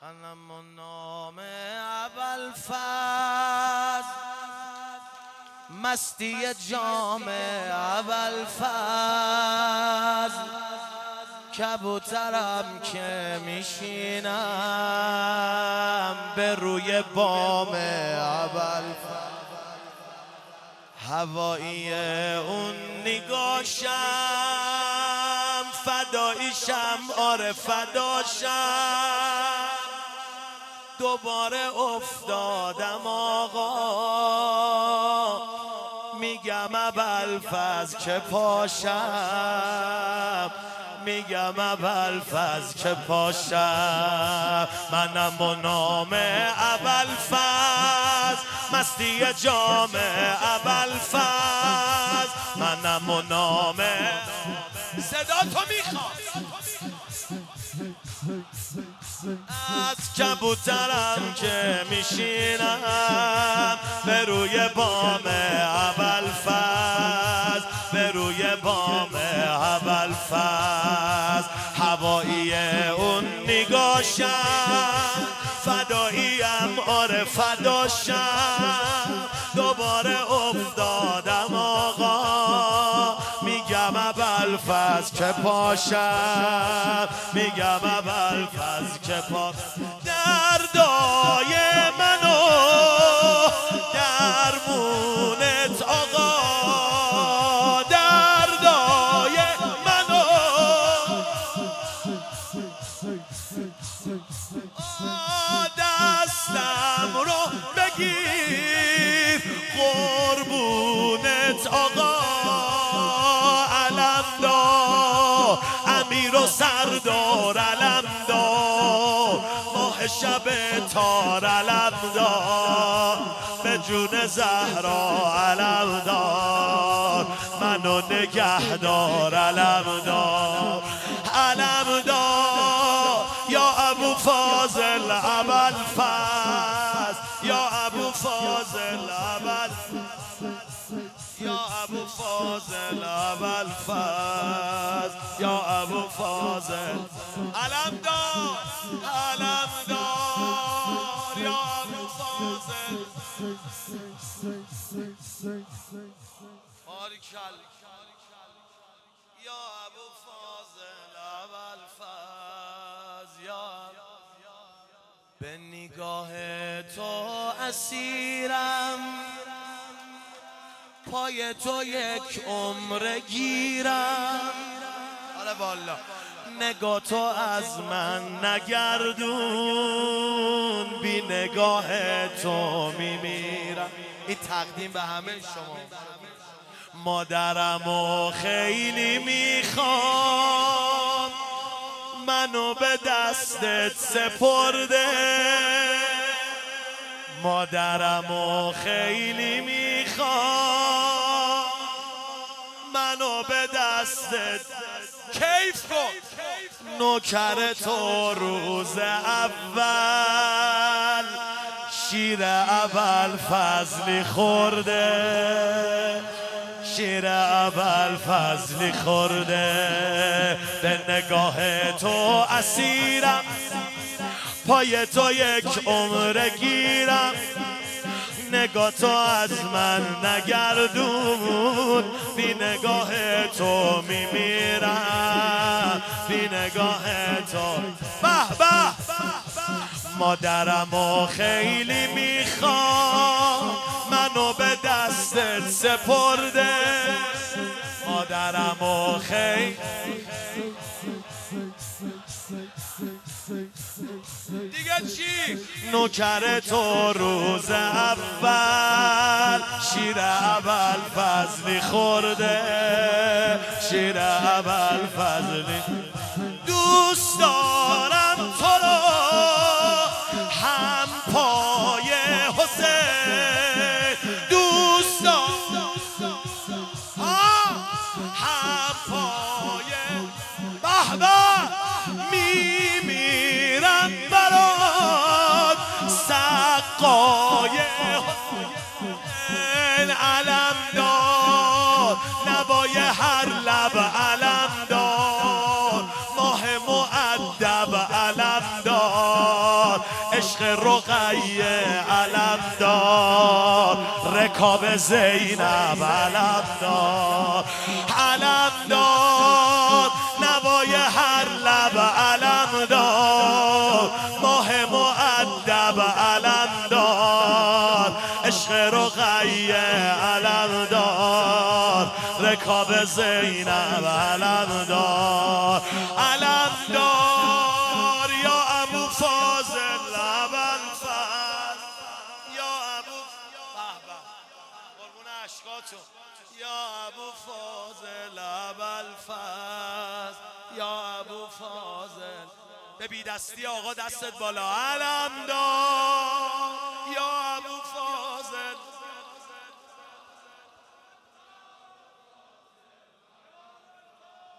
انم و نام ابوالفضل، مستی جام ابوالفضل، کبوترم که میشینم به روی بام ابوالفضل، هوایی اون نگاشم فداییشم، آره فداشم، دوباره افتادم آقا، میگم ابوالفضل که پاشم، میگم ابوالفضل که پاشم. منم و نام ابوالفضل، مستی جام ابوالفضل، منم و نام. صدا تو میخواد از کبوترم که میشینم به روی بام ابوالفضل، به روی بام ابوالفضل، هوایی اون نگاشم فداییم، آره فداشم، دوباره افتادم آقا، میگم ابوالفضل که پاشم، میگم ابوالفضل که پاشم. دردای منو درمونت آقا، دردای منو دستم رو بگیر قربونت آقا، علم دار امیر و سردار، علم دار ماه شب تار، علم دار به جون زهرا، علم دار منو نگهدار، علم دار، علم دار یا ابوالفضل ابوالفضل، یا ابوالفضل ابوالفضل، یا ابوالفضل ابوالفضل، یا ابوالفضل، علم دار، علم دار یا ابوالفضل. باریکالله یا ابوالفضل ابوالفضل، یا به نگاه تو اسیرم، پای تو یک عمر گیرم، آره والا نگاه تو از من نگردون، بی نگاه تو میمیرم. این تقدیم به همه شما. مادرمو خیلی میخوام، منو به دستت سپرده، مادرمو خیلی میخوام، منو به دستت کیف کن، نوکر تو روز اول شیر ابوالفضلی خورده، شیر ابوالفضلی خورده، به نگاه تو اسیرم، پای تو یک عمر گیرم، نگاه تو از من نگردون، بی نگاه تو میمیرم، بی نگاه تو. به به مادرمو خیلی میخوام، منو به دستت سپرده، مادرمو خیلی. دیگه چی؟ نوکر تو روز اول شیر ابوالفضلی خورده، شیر ابوالفضلی. دوست دارم تو رو هم پای حسین، دوست دارم هم پای. به به میمیرم برات سقای حسین، علم دار نوای هر لب، علم دار ماه مؤدب، علم دار عشق رقیه علمدار، رکاب زینب علمدار، علمدار نوای هر لب علمدار، ماه مؤدب علمدار، عشق رقیه علمدار، رکاب زینب علمدار، علمدار یا ابو فاضل ابوالفضل، یا ابو قربون اشکاتو، یا ابو فاضل ابوالفضل، یا ابو فاضل. به بی دستی آقا دستت بالا علمدار.